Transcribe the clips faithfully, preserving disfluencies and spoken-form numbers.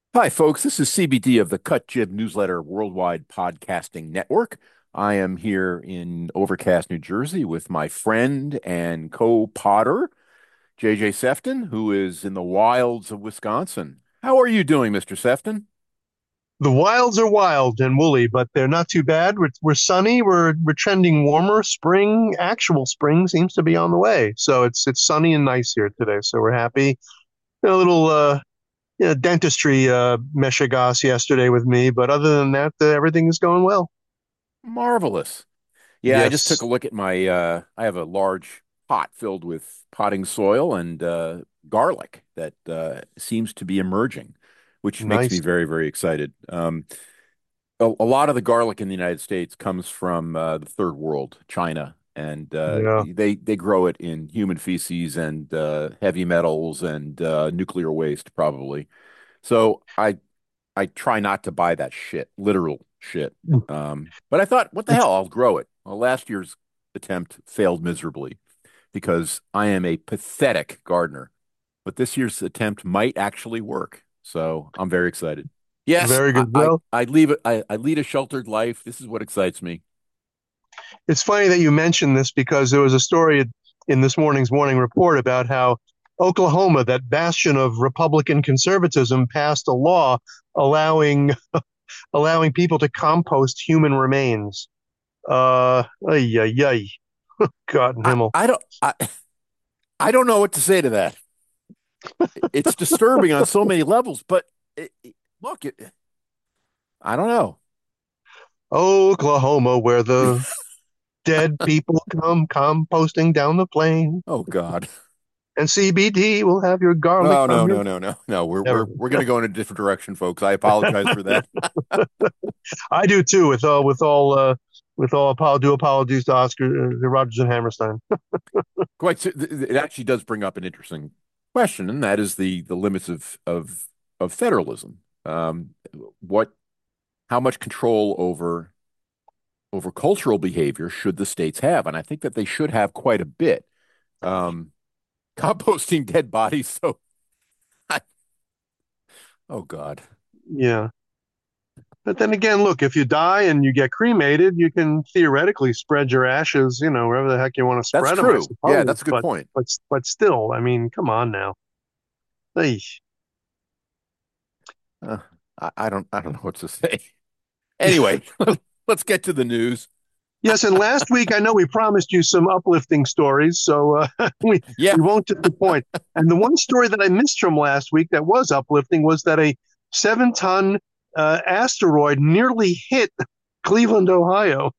Hi, folks. This is C B D of the Cut Jib Newsletter Worldwide Podcasting Network. I am here in Overcast, New Jersey, with my friend and co-podder, J J Sefton, who is in the wilds of Wisconsin. How are you doing, Mister Sefton? The wilds are wild and woolly, but they're not too bad. We're, we're sunny. We're we're trending warmer. Spring, actual spring, seems to be on the way. So it's it's sunny and nice here today. So we're happy. A little uh, you know, dentistry uh, meshigas yesterday with me, but other than that, uh, everything is going well. Marvelous. Yeah, I just took a Yes, look at my uh I have a large pot filled with potting soil and uh garlic that uh seems to be emerging, which makes me nice. very, very excited. Um a, a lot of the garlic in the United States comes from uh, the third world, China, and uh, Yeah, they they grow it in human feces and uh, heavy metals and uh, nuclear waste, probably. So I I try not to buy that shit, literal shit. Um, but I thought, what the it's hell? I'll grow it. Well, last year's attempt failed miserably because I am a pathetic gardener. But this year's attempt might actually work. So I'm very excited. Yes, very I, good. I, Well, I leave it. I, I lead a sheltered life. This is what excites me. it's funny that you mentioned this because there was a story in this morning's morning report about how Oklahoma, that bastion of Republican conservatism, passed a law allowing allowing people to compost human remains. Uh, ay, ay, ay. God in I, Himmel. I don't I, I don't know what to say to that. It's disturbing on so many levels, but it, it- look, it, I don't know. Oklahoma, where the dead people come composting down the plain, Oh God. and C B D will have your garlic No, from no, your. no, no, no, no. We're Never we're mind. we're going to go in a different direction, folks. I apologize for that. I do too. With all, with all, uh, with all. Apol- do apologies to Oscar, uh, Rogers and Hammerstein. Quite, so- th- th- it actually does bring up an interesting question, and that is the the limits of of of federalism. Um, what, how much control over over cultural behavior should the states have? And I think that they should have quite a bit. Um, composting dead bodies, so I, oh God, Yeah. But then again, look, if you die and you get cremated, you can theoretically spread your ashes, you know, wherever the heck you want to that's spread them, I true. Yeah, suppose. that's a good But point. but but still, I mean, come on now. Hey. Uh, I, I don't I don't know what to say. Anyway, let's get to the news. Yes, and last week I know we promised you some uplifting stories, so uh, we Yeah, we won't disappoint. And the one story that I missed from last week that was uplifting was that a seven-ton uh, asteroid nearly hit Cleveland, Ohio.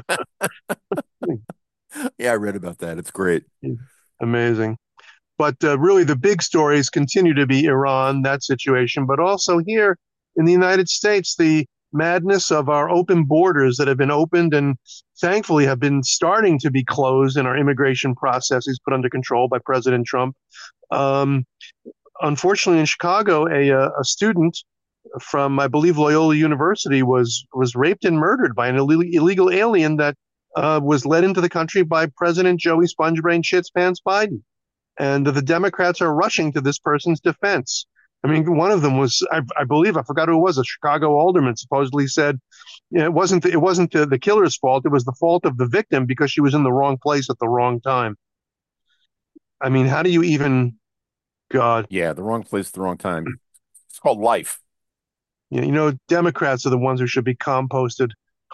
yeah, I read about that. It's great. Amazing. But uh, really, the big stories continue to be Iran, that situation, but also here in the United States, the madness of our open borders that have been opened and thankfully have been starting to be closed and our immigration processes put under control by President Trump. Um, Unfortunately, in Chicago, a, uh, a student from, I believe, Loyola University was was raped and murdered by an illegal, illegal alien that uh, was led into the country by President Joey Spongebrain Shits Pants Biden, and the Democrats are rushing to this person's defense. I mean, one of them was, I, I believe, I forgot who it was, a Chicago alderman supposedly said, you know, it wasn't it wasn't the, the killer's fault; it was the fault of the victim because she was in the wrong place at the wrong time. I mean, how do you even, God, Yeah, the wrong place, the wrong time. It's called life. you know, you know, Democrats are the ones who should be composted,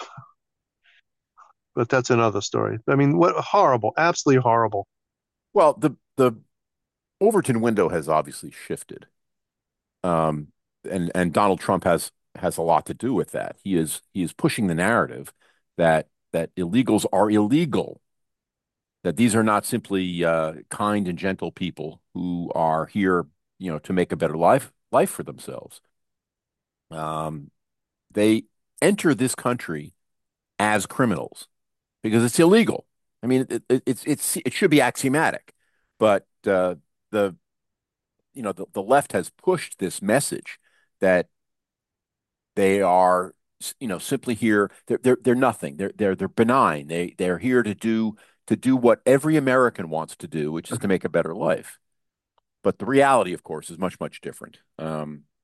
but that's another story. I mean, what horrible, absolutely horrible. Well, the the Overton window has obviously shifted. Um, and and Donald Trump has has a lot to do with that. He is he is pushing the narrative that that illegals are illegal, that these are not simply uh, kind and gentle people who are here, you know, to make a better life life for themselves. Um, they enter this country as criminals because it's illegal. I mean, it, it, it's it's it should be axiomatic, but uh, the you know the, the left has pushed this message that they are, you know, simply here. They're they're they're nothing. They're they're they're benign. They they're here to do to do what every American wants to do, which is to make a better life. But the reality, of course, is much, much different. Um,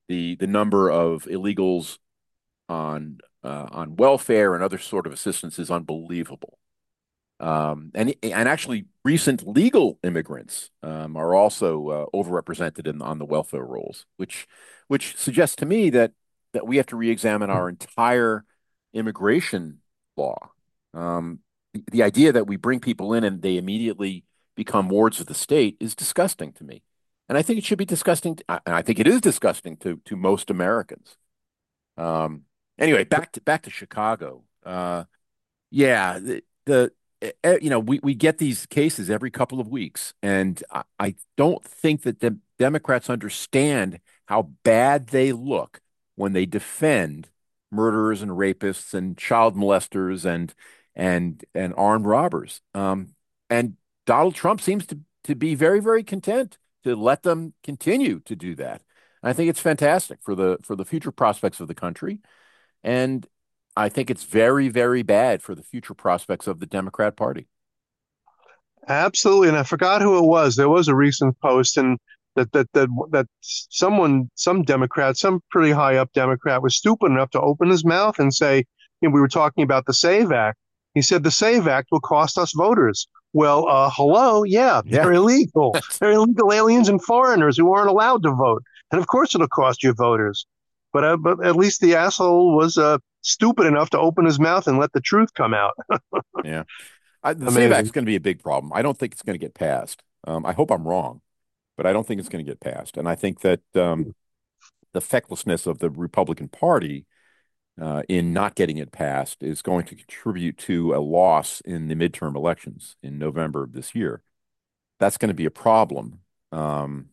the the number of illegals on uh, on welfare and other sort of assistance is unbelievable. Um, and and actually, recent legal immigrants um, are also uh, overrepresented in on the welfare rolls, which which suggests to me that that we have to re-examine our entire immigration law. Um, the, the idea that we bring people in and they immediately become wards of the state is disgusting to me, and I think it should be disgusting. To, and I think it is disgusting to to most Americans. Um, anyway, back to back to Chicago. Uh, yeah, the, the eh, eh, you know we we get these cases every couple of weeks, and I, I don't think that the Democrats understand how bad they look when they defend murderers and rapists and child molesters and and and armed robbers. Um, and Donald Trump seems to to be very, very content to let them continue to do that. I think it's fantastic for the for the future prospects of the country. And I think it's very, very bad for the future prospects of the Democrat Party. Absolutely, and I forgot who it was. There was a recent post, and that that that that someone, some Democrat, some pretty high up Democrat, was stupid enough to open his mouth and say, you know, we were talking about the SAVE Act. He said the SAVE Act will cost us voters. Well, uh, hello, yeah, Yeah, they're illegal. that's They're illegal aliens and foreigners who aren't allowed to vote, and of course it'll cost you voters. But uh, but at least the asshole was uh, stupid enough to open his mouth and let the truth come out. yeah. I, the SAVE Act is Amazing. going to be a big problem. I don't think it's going to get passed. Um, I hope I'm wrong, but I don't think it's going to get passed. And I think that um, the fecklessness of the Republican Party uh, in not getting it passed is going to contribute to a loss in the midterm elections in November of this year. That's going to be a problem. Um,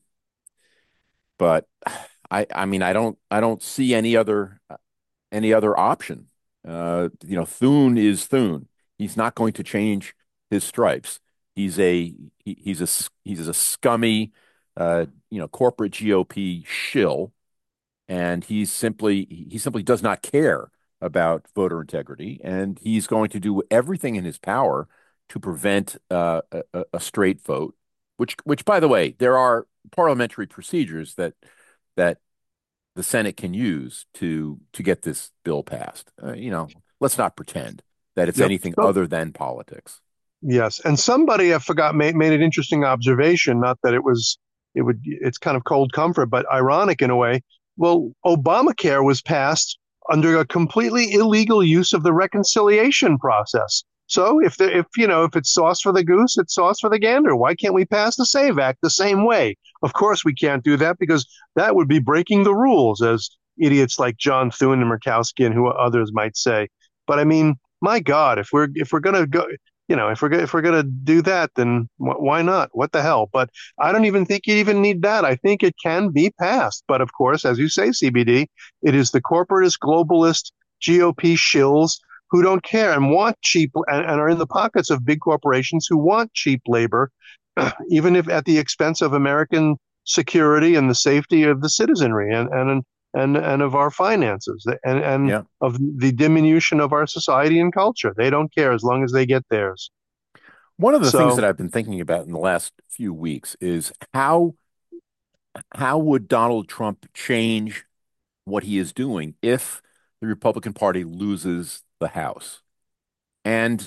but I, I mean, I don't, I don't see any other any other option. Uh, you know, Thune is Thune. He's not going to change his stripes. He's a he, he's a he's a scummy, uh, you know, corporate G O P shill, and he's simply he simply does not care about voter integrity, and he's going to do everything in his power to prevent uh, a, a straight vote. Which, which, by the way, there are parliamentary procedures that that the Senate can use to to get this bill passed. Uh, you know, let's not pretend that it's Yep. anything So, other than politics. yes, and somebody I forgot made, made an interesting observation. Not that it was it would it's kind of cold comfort, but ironic in a way. Well, Obamacare was passed under a completely illegal use of the reconciliation process. So if the if you know if it's sauce for the goose, it's sauce for the gander. Why can't we pass the SAVE Act the same way? Of course we can't do that because that would be breaking the rules, as idiots like John Thune and Murkowski and who others might say. But I mean, my God, if we're if we're gonna go you know, if we're if we're gonna do that, then wh- why not? What the hell? But I don't even think you even need that. I think it can be passed. But of course, as you say, C B D, it is the corporatist, globalist G O P shills who don't care and want cheap and, and are in the pockets of big corporations who want cheap labor, even if at the expense of American security and the safety of the citizenry and and and and of our finances and and Yeah. of the diminution of our society and culture. They don't care as long as they get theirs. One of the things that So I've been thinking about in the last few weeks is how how would Donald Trump change what he is doing if the Republican Party loses the House? And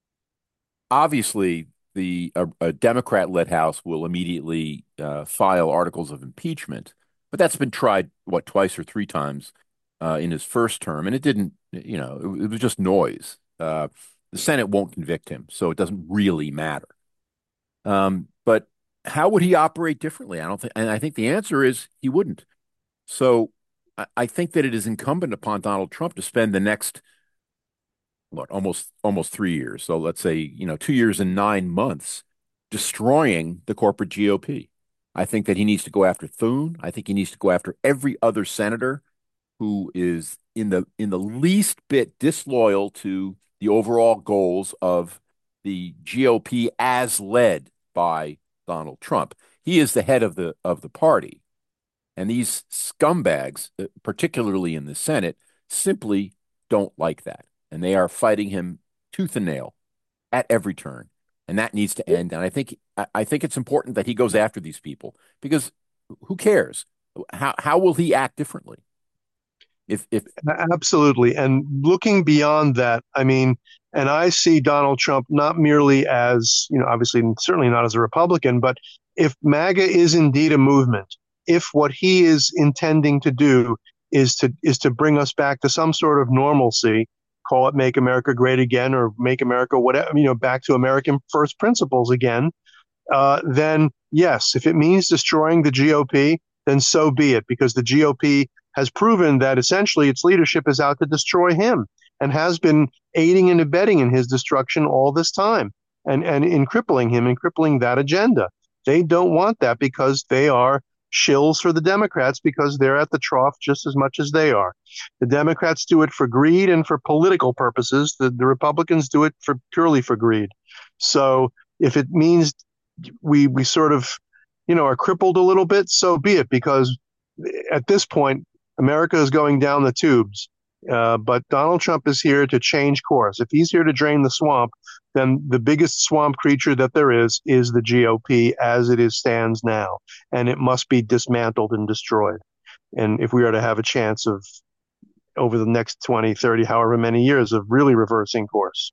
obviously, the a, a Democrat-led House will immediately uh, file articles of impeachment, but that's been tried what twice or three times uh, in his first term, and it didn't. You know, it, it was just noise. Uh, the Senate won't convict him, so it doesn't really matter. Um, but how would he operate differently? I don't think, and I think the answer is he wouldn't. So I, I think that it is incumbent upon Donald Trump to spend the next what almost almost three years. So let's say, you know, two years and nine months destroying the corporate G O P. I think that he needs to go after Thune. I think he needs to go after every other senator who is in the in the least bit disloyal to the overall goals of the G O P as led by Donald Trump. He is the head of the of the party. And these scumbags, uh, particularly in the Senate, simply don't like that. And they are fighting him tooth and nail at every turn. And that needs to end. And I think I think it's important that he goes after these people because who cares? How how will he act differently? If if Absolutely. And looking beyond that, I mean, and I see Donald Trump not merely as, you know, obviously, certainly not as a Republican, but if MAGA is indeed a movement, if what he is intending to do is to is to bring us back to some sort of normalcy, call it Make America Great Again or Make America whatever, you know, back to American first principles again, uh, then yes, if it means destroying the G O P, then so be it, because the G O P has proven that essentially its leadership is out to destroy him and has been aiding and abetting in his destruction all this time and, and in crippling him and crippling that agenda. They don't want that because they are shills for the Democrats because they're at the trough just as much as they are. The Democrats do it for greed and for political purposes. The, the Republicans do it for purely for greed. So if it means we we sort of you know are crippled a little bit, so be it, because at this point America is going down the tubes. Uh, but Donald Trump is here to change course. If he's here to drain the swamp, then the biggest swamp creature that there is is the G O P as it is stands now, and it must be dismantled and destroyed. And if we are to have a chance of over the next twenty, thirty, however many years of really reversing course.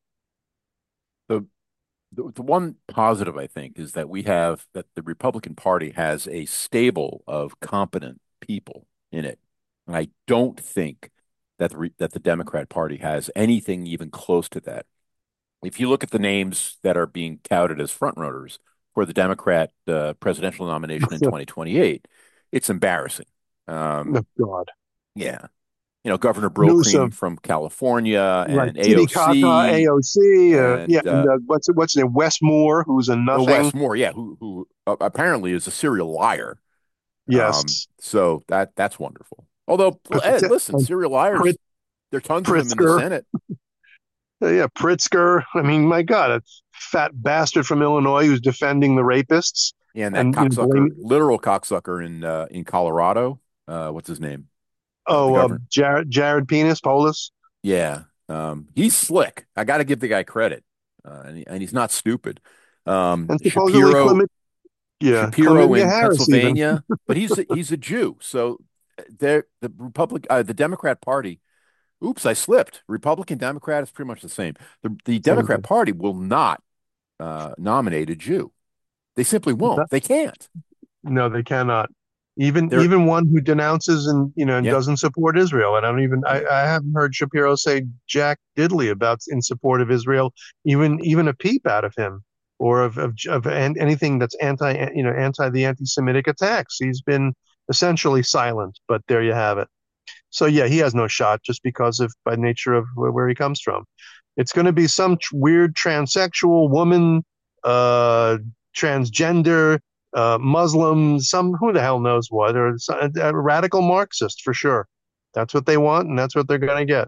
the the, the one positive I think is that we have that the Republican Party has a stable of competent people in it, and I don't think that the that the Democrat Party has anything even close to that. If you look at the names that are being touted as frontrunners for the Democrat uh, presidential nomination in twenty twenty-eight, it's embarrassing. Um, Oh, God. yeah, you know, Governor Brokering Newsom. from California Right. and Titicaca, A O C A O C, uh, yeah, and and uh, uh, what's what's his name? Wes Moore, who's a oh, nothing. Wes Moore, yeah, who who uh, apparently is a serial liar. Um, Yes, so that that's wonderful. Although, eh, listen, and serial liars, Prit, there are tons of them in the Pritzker, Senate. uh, yeah, Pritzker. I mean, my God, a fat bastard from Illinois who's defending the rapists Yeah, and that and you know cocksucker, blaming. literal cocksucker in uh, in Colorado. Uh, what's his name? Uh, the Oh, uh, governor. Jared Jared Penis Polis, Yeah, um, he's slick. I got to give the guy credit, uh, and, he, and he's not stupid. Um, and supposedly Shapiro, Clement, yeah, Shapiro Clementia in Harris even. Pennsylvania, but he's a, he's a Jew, so they're the Republic, uh, the Democrat Party. Oops, I slipped. Republican, Democrat is pretty much the same. The the Same Democrat thing. Party will not uh, nominate a Jew. They simply won't. They can't. No, they cannot. Even They're even one who denounces and you know and yeah, doesn't support Israel. I don't even I, yeah. I haven't heard Shapiro say Jack Diddley about in support of Israel, even even a peep out of him or of of, of an, anything that's anti you know anti the anti-Semitic attacks. He's been essentially silent. But there you have it. So yeah, he has no shot just because of by nature of where, where he comes from. It's going to be some tr- weird transsexual woman, uh, transgender, uh, Muslim, some who the hell knows what, or a, a radical Marxist for sure. That's what they want, and that's what they're going to get.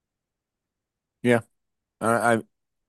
Yeah. I,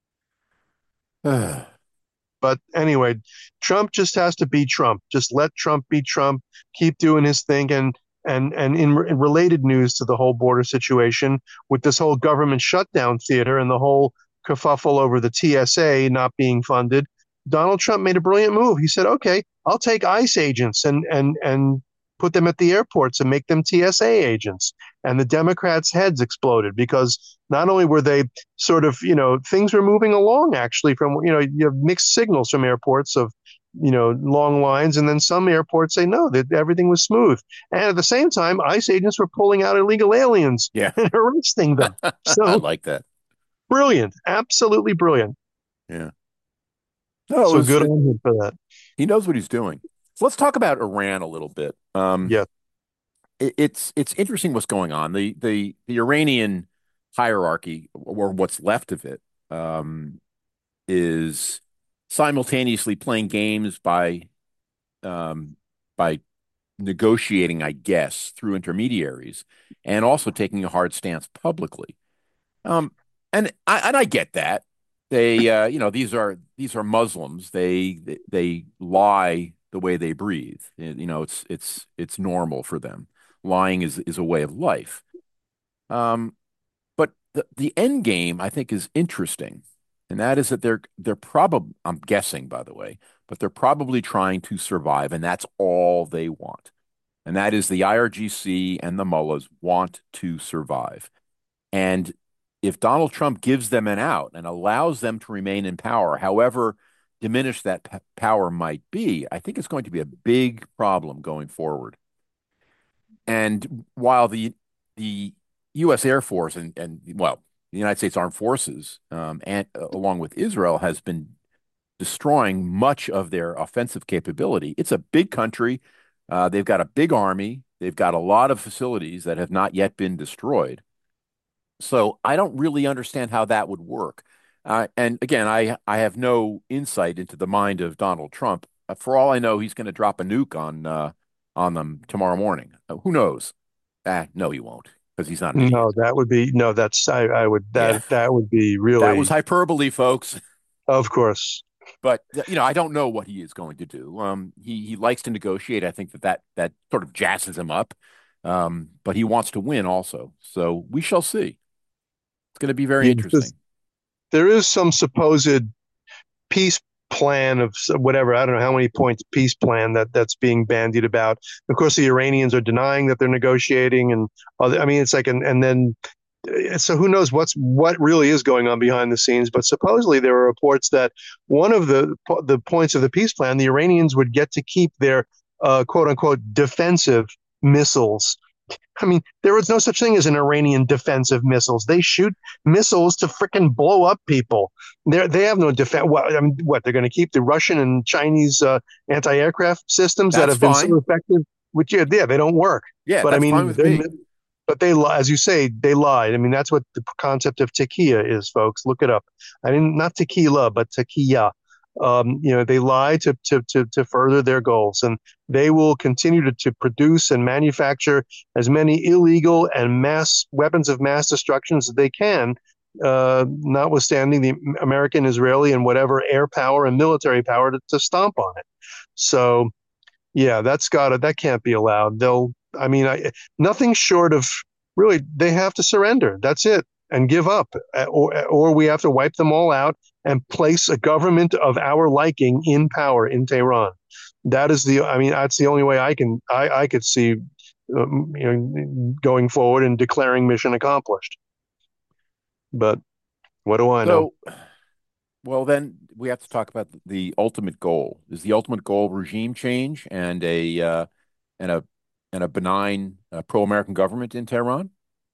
I But anyway, Trump just has to be Trump. Just let Trump be Trump. Keep doing his thing. And and and in, in related news to the whole border situation, with this whole government shutdown theater and the whole kerfuffle over the T S A not being funded, Donald Trump made a brilliant move. He said, "Okay, I'll take ICE agents and and and put them at the airports and make them T S A agents." And the Democrats' heads exploded because not only were they sort of, you know, things were moving along actually from, you know, you have mixed signals from airports of, you know, long lines. And then some airports say no, that everything was smooth. And at the same time, ICE agents were pulling out illegal aliens yeah. and arresting them. I So like that. brilliant, absolutely brilliant. Yeah. No, it So was good it, on him for that. he knows what he's doing. So let's talk about Iran a little bit. Um, Yes. it, it's it's interesting what's going on. The the the Iranian hierarchy, or what's left of it, um, is simultaneously playing games by um, by negotiating, I guess, through intermediaries, and also taking a hard stance publicly. Um, and I and I get that. They, uh, you know, these are these are Muslims. They they, they lie the way they breathe. You know, it's it's it's normal for them. Lying is is a way of life. Um, but the the end game, I think, is interesting, and that is that they're they're probably, I'm guessing, by the way, but they're probably trying to survive, and that's all they want. and that is the I R G C and the mullahs want to survive. And if Donald Trump gives them an out and allows them to remain in power, however diminished that p- power might be, I think it's going to be a big problem going forward. And while the the U S. Air Force and and well, the United States Armed Forces, um, and uh, along with Israel, has been destroying much of their offensive capability. It's a big country. Uh, they've got a big army. They've got a lot of facilities that have not yet been destroyed. So I don't really understand how that would work. Uh, and again, I I have no insight into the mind of Donald Trump. Uh, for all I know, he's going to drop a nuke on uh, on them tomorrow morning. Uh, who knows? Ah, no, he won't, because he's not an No, idiot. that would be no. That's I, I would Yeah, that that would be that was really, hyperbole, folks. of course. But you know, I don't know what he is going to do. Um, he he likes to negotiate. I think that that that sort of jazzes him up. Um, but he wants to win also. So we shall see. It's going to be very Yeah, there's- interesting. there is some supposed peace plan of whatever. I don't know how many points peace plan that that's being bandied about. Of course, the Iranians are denying that they're negotiating, and other, I mean, it's like, and and then so who knows what's what really is going on behind the scenes. But supposedly there are reports that one of the the points of the peace plan, the Iranians would get to keep their uh, quote unquote defensive missiles. I mean, there was no such thing as an Iranian defensive missiles. They shoot missiles to frickin' blow up people. They they have no defense. What, I mean, what they're going to keep the Russian and Chinese uh, anti-aircraft systems that That's have been so fine. effective, which yeah, yeah, they don't work. Yeah, But I that's fine mean, with me. but they, as you say, they lied. I mean, that's what the concept of tequila is, folks. Look it up. I mean, not tequila, but tequila. Um, you know, they lie to, to, to, to further their goals, and they will continue to, to produce and manufacture as many illegal and mass weapons of mass destruction as they can, uh, notwithstanding the American, Israeli, and whatever air power and military power to, to stomp on it. So, yeah, that's got to, that can't be allowed. They'll, I mean, I, nothing short of really, they have to surrender. That's it, and give up, uh, or or we have to wipe them all out and place a government of our liking in power in Tehran. That is the, I mean, that's the only way I can, I, I could see, um, you know, going forward and declaring mission accomplished. But what do I know? So, well, then we have to talk about the ultimate goal. Is the ultimate goal regime change and a uh, and a and a benign uh, pro-American government in Tehran?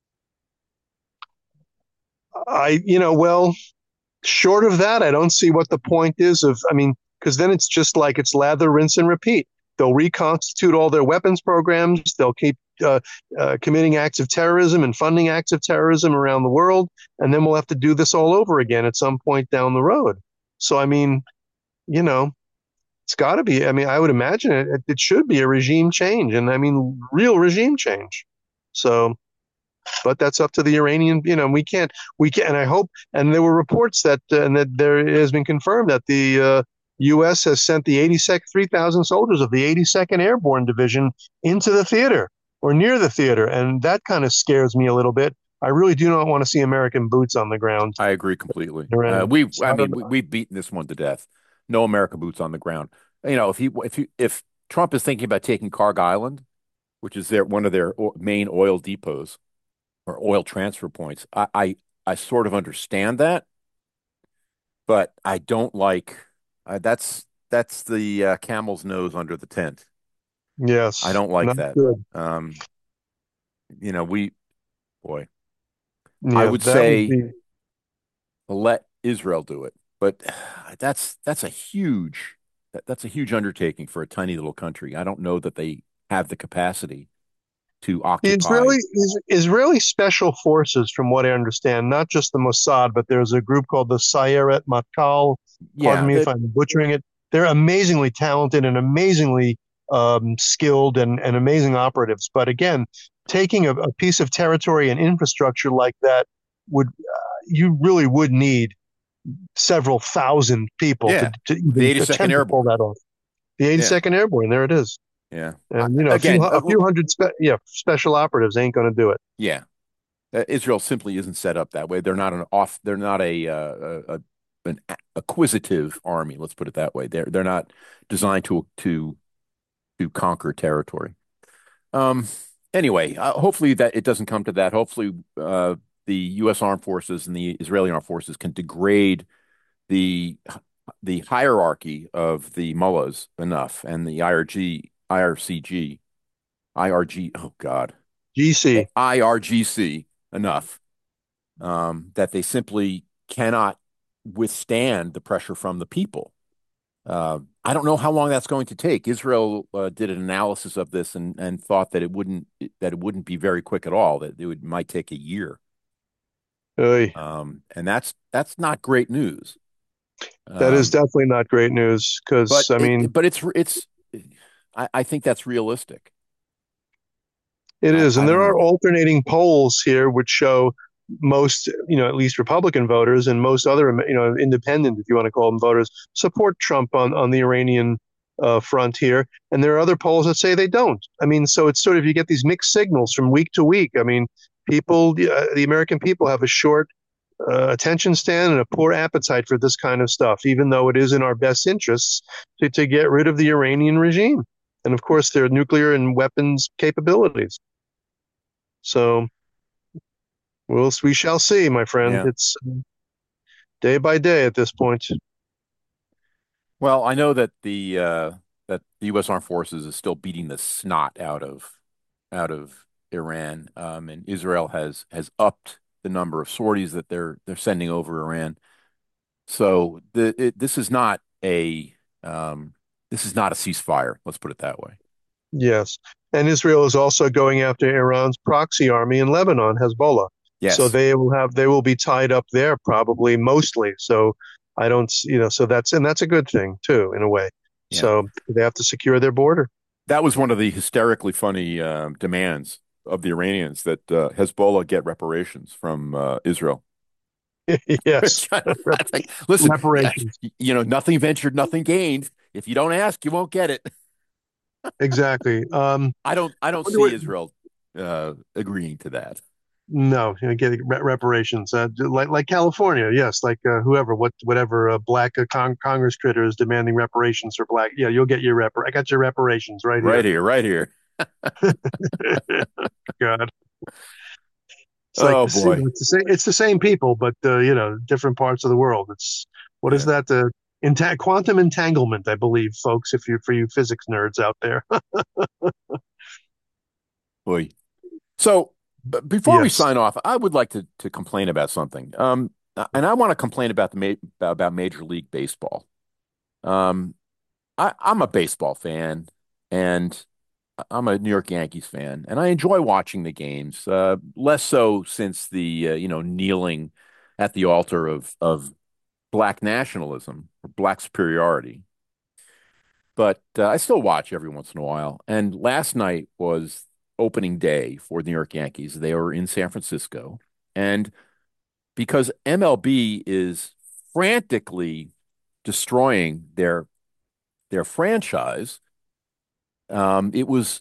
I, you know, well, short of that, I don't see what the point is of, I mean, because then it's just like it's lather, rinse, and repeat. They'll reconstitute all their weapons programs. They'll keep uh, uh, committing acts of terrorism and funding acts of terrorism around the world. And then we'll have to do this all over again at some point down the road. So, I mean, you know, it's got to be, I mean, I would imagine it, it should be a regime change. And I mean, real regime change. So, but that's up to the Iranian. You know, we can't, we can, and I hope. And there were reports that, uh, and that there has been confirmed that the uh, U S has sent the eighty-second, three thousand soldiers of the eighty-second Airborne Division into the theater or near the theater, and that kind of scares me a little bit. I really do not want to see American boots on the ground I agree completely. Uh, around. we, So I I don't mean, we, know. we've beaten this one to death. No American boots on the ground. You know, if he, if he, if Trump is thinking about taking Carg Island, which is their one of their o- main oil depots or oil transfer points, I, I, I sort of understand that, but I don't like. Uh, that's that's the uh, camel's nose under the tent. I Yes, don't like not that. good. Um, you know, we, boy, I Yeah, would that would say be. let Israel do it. But that's that's a huge that, that's a huge undertaking for a tiny little country. I don't know that they have the capacity to The occupy. Israeli is, Israeli special forces, from what I understand, not just the Mossad, but there's a group called the Sayeret Matkal. Pardon Yeah, me if that I'm butchering it. They're amazingly talented and amazingly um, skilled and, and amazing operatives. But again, taking a, a piece of territory and infrastructure like that would uh, you really would need several thousand people to, yeah, to the even eighty-second attempt to pull Airborne. that off. The Yeah, eighty-second Airborne, there it is. yeah. I, And you know, a few again, uh, a few hundred spe- yeah special operatives ain't going to do it. yeah. Uh, Israel simply isn't set up that way. They're not an off. They're not a, uh, a, a an acquisitive army. Let's put it that way. They're they're not designed to to to conquer territory. Um, anyway, uh, hopefully that it doesn't come to that. Hopefully, uh, the U S armed forces and the Israeli armed forces can degrade the the hierarchy of the mullahs enough and the I R G, I R C G, I R G, oh God, G C. I R G C enough um, that they simply cannot withstand the pressure from the people. Uh, I don't know how long that's going to take. Israel uh, did an analysis of this and and thought that it wouldn't that it wouldn't be very quick at all. That it would might take a year. Oy. Um, and that's that's not great news. That is Um, definitely not great news because, but I it mean, but it's it's I, I think that's realistic. it I is. I And don't there are know. alternating polls here which show most, you know, at least Republican voters and most other, you know, independent, if you want to call them voters, support Trump on, on the Iranian uh, front here. And there are other polls that say they don't. I mean, so it's sort of, you get these mixed signals from week to week. I mean, people, uh, the American people have a short uh, attention span and a poor appetite for this kind of stuff, even though it is in our best interests to, to get rid of the Iranian regime. And of course, their nuclear and weapons capabilities. So we'll, we shall see, my friend. Yeah. It's day by day at this point. Well, I know that the uh, that the U S armed forces is still beating the snot out of out of Iran, um, and Israel has has upped the number of sorties that they're they're sending over Iran. So the it, this is not a um, this is not a ceasefire. Let's put it that way. Yes. And Israel is also going after Iran's proxy army in Lebanon, Hezbollah. So Yes. they will have they will be tied up there probably mostly. So I don't, you know, so that's and that's a good thing too in a way. Yeah. So they have to secure their border. That was one of the hysterically funny um, demands of the Iranians that uh, Hezbollah get reparations from uh, Israel. Yes. Which I, I think, listen, yeah, Reparations. you know, nothing ventured, nothing gained. If you don't ask, you won't get it. Exactly. Um, I don't, I I don't wonder see what, Israel uh, agreeing to that. no, you know, getting re- reparations, uh, like like California, yes, like uh, whoever, what, whatever, uh, black uh, con Congress critter is demanding reparations for black. Yeah, you'll get your rep. I got your reparations right Right here. here, right here. God, it's like Oh this. You boy. know, it's the same. It's the same people, but uh, you know, different parts of the world. It's what is Yeah, that? The entang quantum entanglement, I believe, folks. If you for you physics nerds out there, boy. So, but before we yes. sign off, I would like to to complain about something. Um, and I want to complain about the ma about, about Major League Baseball. Um, I, I'm a baseball fan, and I'm a New York Yankees fan, and I enjoy watching the games. Uh, less so since the uh, you know kneeling at the altar of of black nationalism or black superiority. But uh, I still watch every once in a while. And last night was opening day for the New York Yankees. They were in San Francisco, and because M L B is frantically destroying their their franchise, um, it was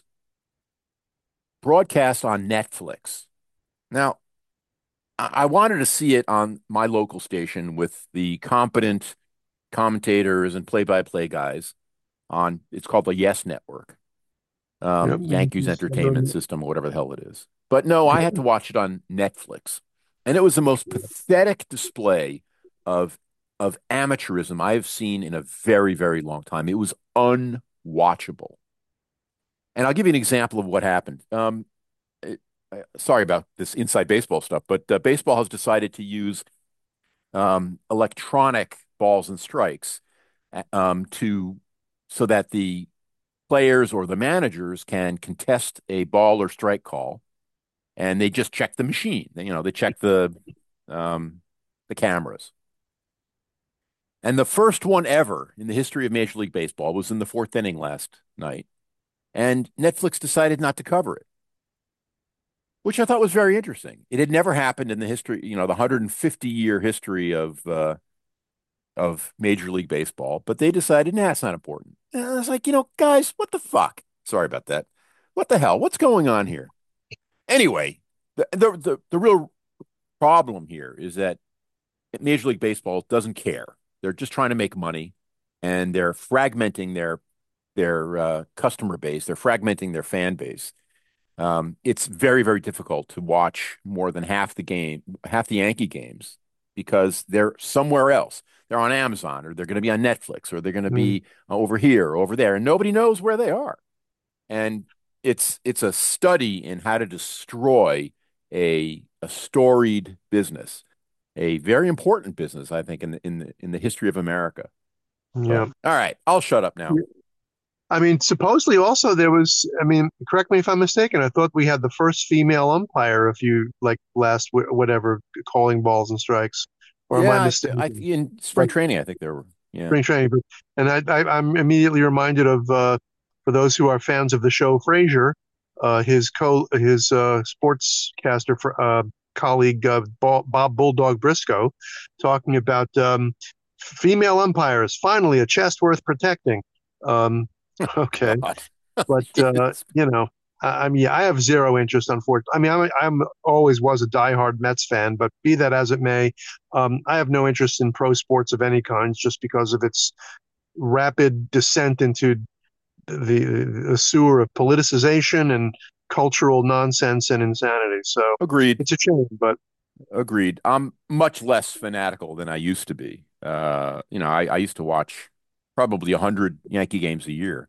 broadcast on Netflix. Now, I, I wanted to see it on my local station with the competent commentators and play-by-play guys on, it's called the Yes Network, um, Yep. Yankees Entertainment System, or whatever the hell it is. But no, I had to watch it on Netflix. And it was the most pathetic display of of amateurism I've seen in a very, very long time. It was unwatchable. And I'll give you an example of what happened. Um, it- uh, sorry about this inside baseball stuff, but uh, baseball has decided to use um, electronic balls and strikes uh, um, to so that the players or the managers can contest a ball or strike call, and they just check the machine. You know, they check the um, the cameras. And the first one ever in the history of Major League Baseball was in the fourth inning last night, and Netflix decided not to cover it, which I thought was very interesting. It had never happened in the history, you know, the one hundred fifty year history of uh, of Major League Baseball, but they decided, nah, it's not important. And I was like, you know, guys, what the fuck? Sorry about that. What the hell? What's going on here? Anyway, the the the, the real problem here is that Major League Baseball doesn't care. They're just trying to make money, and they're fragmenting their their uh, customer base. They're fragmenting their fan base, Um, it's very, very difficult to watch more than half the game, half the Yankee games, because they're somewhere else. They're on Amazon, or they're going to be on Netflix, or they're going to Mm, be over here, or over there, and nobody knows where they are. And it's it's a study in how to destroy a a storied business, a very important business, I think, in the in the in the history of America. But yeah. all right, I'll shut up now. I mean, supposedly also there was, I mean, correct me if I'm mistaken. I thought we had the first female umpire a few, like last, wh- whatever, calling balls and strikes. Or am I Yeah, I, I mistaken? in spring Spring, training, I think there were. Yeah. spring training. But- And I, I, I'm immediately reminded of, uh, for those who are fans of the show Frasier, uh, his co, his uh, sportscaster for, uh, colleague, uh, Bob Bulldog Briscoe, talking about um, female umpires. Finally, a chest worth protecting. Um, okay. God. But uh, Jeez. you know, I, I mean, I have zero interest, unfortunately. I mean, I'm, I'm always was a diehard Mets fan, but be that as it may, um, I have no interest in pro sports of any kind, just because of its rapid descent into the, the sewer of politicization and cultural nonsense and insanity. So Agreed. it's a shame, but Agreed. I'm much less fanatical than I used to be. Uh, you know, I, I used to watch probably a hundred Yankee games a year.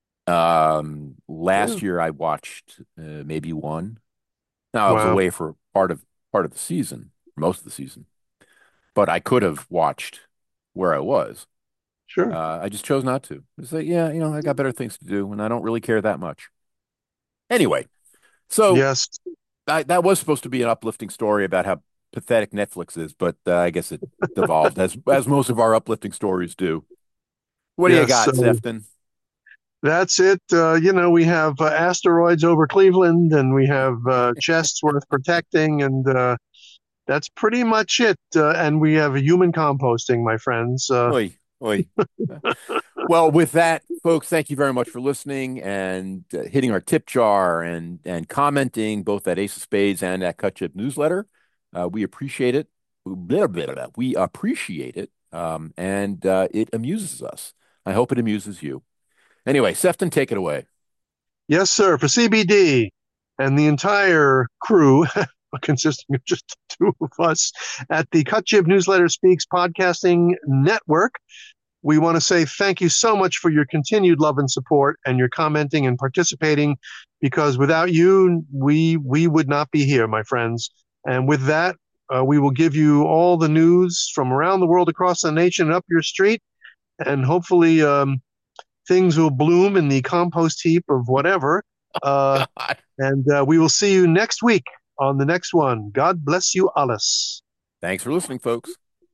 Um, yeah, last year I watched uh, maybe one. Now I was wow, away for part of part of the season, most of the season, but I could have watched where I was. sure, Uh, I just chose not to. It's like, yeah, you know, I got better things to do, and I don't really care that much. Anyway, so yes, I, that was supposed to be an uplifting story about how pathetic Netflix is, but uh, I guess it devolved as as most of our uplifting stories do. What do you yes. got, So Sefton? that's it. Uh, you know, we have uh, asteroids over Cleveland, and we have uh, chests worth protecting, and uh, that's pretty much it. Uh, and we have a human composting, my friends. Uh, Oi, oi. Well, with that, folks, thank you very much for listening and uh, hitting our tip jar and and commenting both at Ace of Spades and at Cut Chip Newsletter. Uh, we appreciate it. Blah, blah, blah. We appreciate it, um, and uh, it amuses us. I hope it amuses you. Anyway, Sefton, take it away. yes, sir, for C B D and the entire crew, consisting of just two of us at the Cut Jib Newsletter Speaks Podcasting Network. We want to say thank you so much for your continued love and support and your commenting and participating, because without you, we we would not be here, my friends. And with that, uh, we will give you all the news from around the world, across the nation, and up your street, and hopefully um, things will bloom in the compost heap of whatever. Uh, God. and uh, we will see you next week on the next one. God bless you, Alice. Thanks for listening, folks.